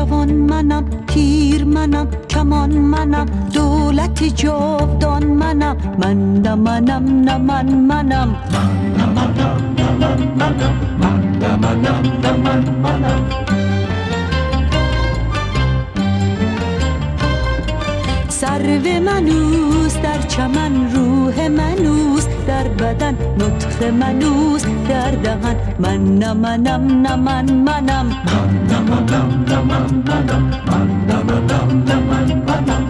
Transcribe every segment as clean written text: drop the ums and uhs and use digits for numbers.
جوان منم، تیر منم، کمان منم، دولت جاودان منم. من نه منم نه من منم، من نه منم نه من منم، من نه منم نه من منم. سرو منوس در چمن، روح منوس در بدن، نطق منوس در دهن. من نه منم نه من منم، من نه منم نه من منم، من نه منم نه من منم.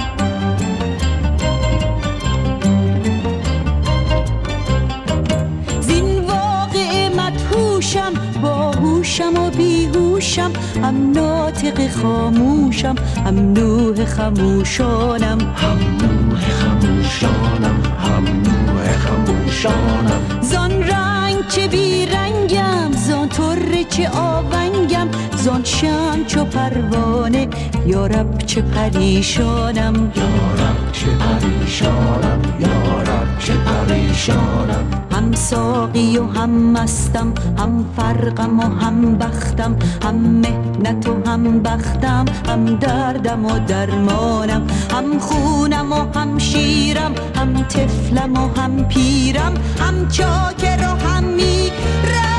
زین واقع مدهوشم، باهوشم و بیهوشم، هم ناطق خاموشم، هم نوح خموشانم، هم نوح خموشانم، هم نوح خموشانم. زان رنگ چه بی رنگم، زان طره چه آونگم، زان شمع چو پروانه، یا رب چه پریشانم، یا رب چه پریشانم، یا رب چه پریشانم. هم ساقی و هم مستم، هم فرقم و هم بختم، هم مهنت و هم بختم، هم دردم و درمانم. هم خونم و هم شیرم، هم طفلم و هم پیرم، هم چاکر و هم میرم.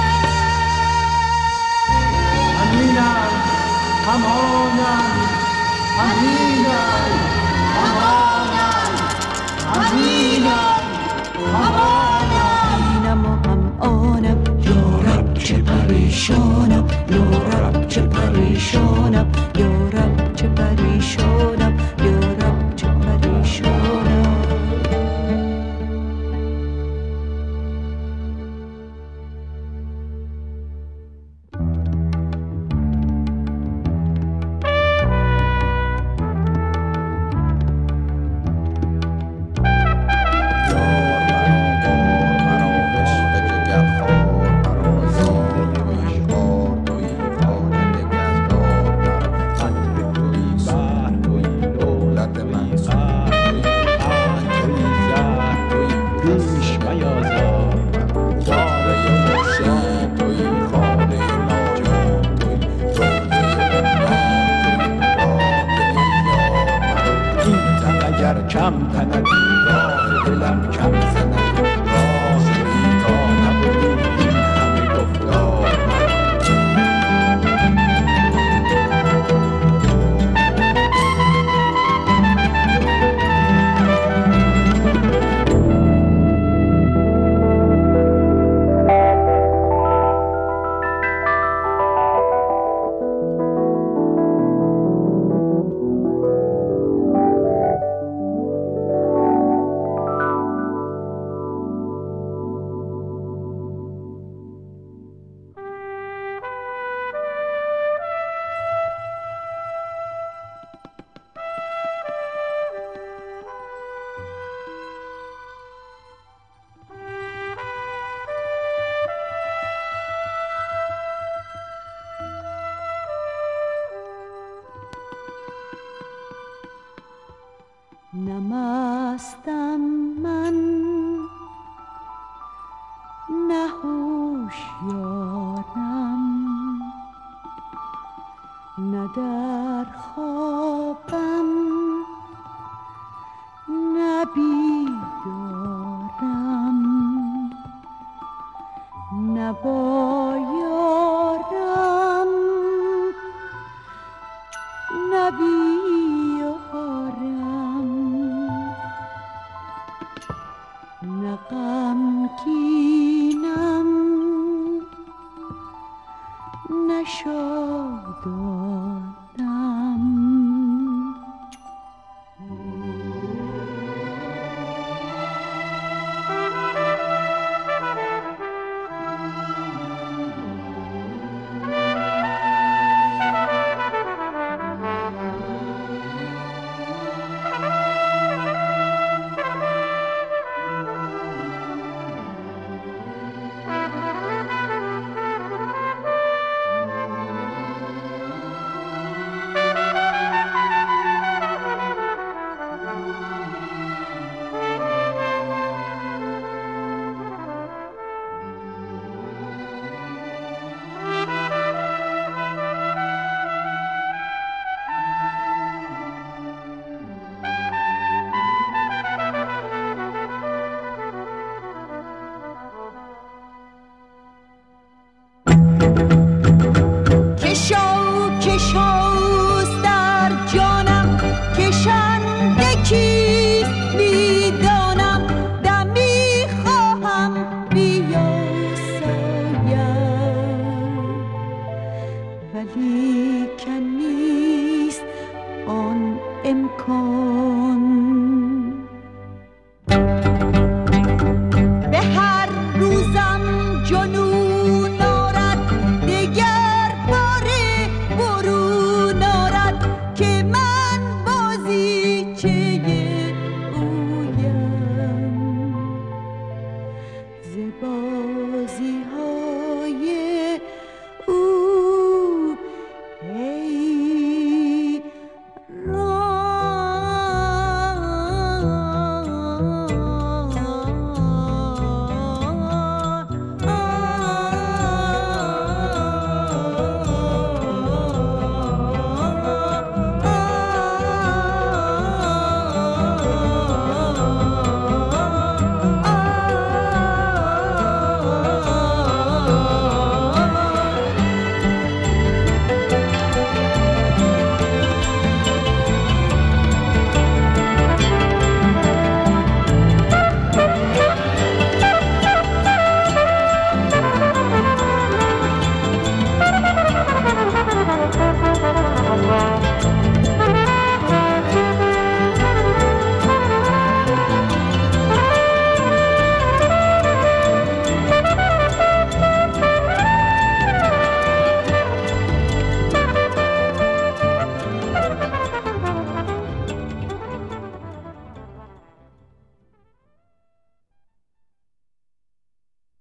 همینم همانم، همینم همانم، همینم همانم و هم آنم. یا رب چه پریشانم، یا رب چه پریشانم، یا رب چه پریشانم، یا رب چه پریشانم. کم تند راه دلم کم زند، راه میدانم و این همه گفتار نمستم من، نه هوشیارم، نه در خوابم، نه بیدارم، نه با یارم، نه بیارم، نه غمگینم، نه شادانم. ولی که نیست آن امکان.